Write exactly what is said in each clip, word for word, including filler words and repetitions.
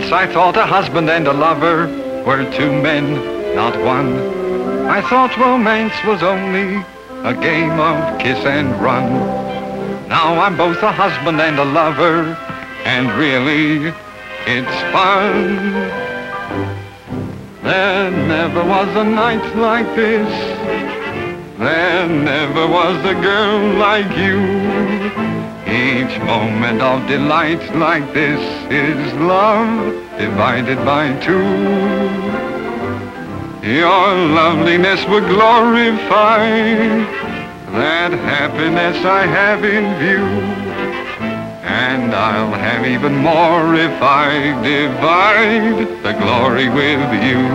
Once I thought a husband and a lover were two men, not one. I thought romance was only a game of kiss and run. Now I'm both a husband and a lover, and really, it's fun. There never was a night like this. There never was a girl like you. Each moment of delight like this is love divided by two. Your loveliness would glorify that happiness I have in view. And I'll have even more if I divide the glory with you.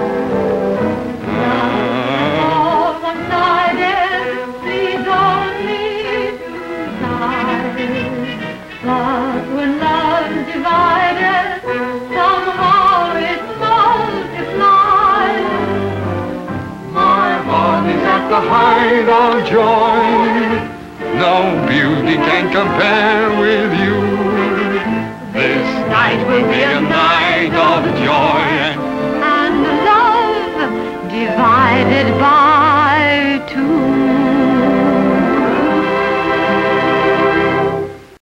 All the night please only tonight. But when love's divided, somehow it's multiplied. My heart is at the height of joy. No beauty can compare with you. This night will be a night of joy and love divided by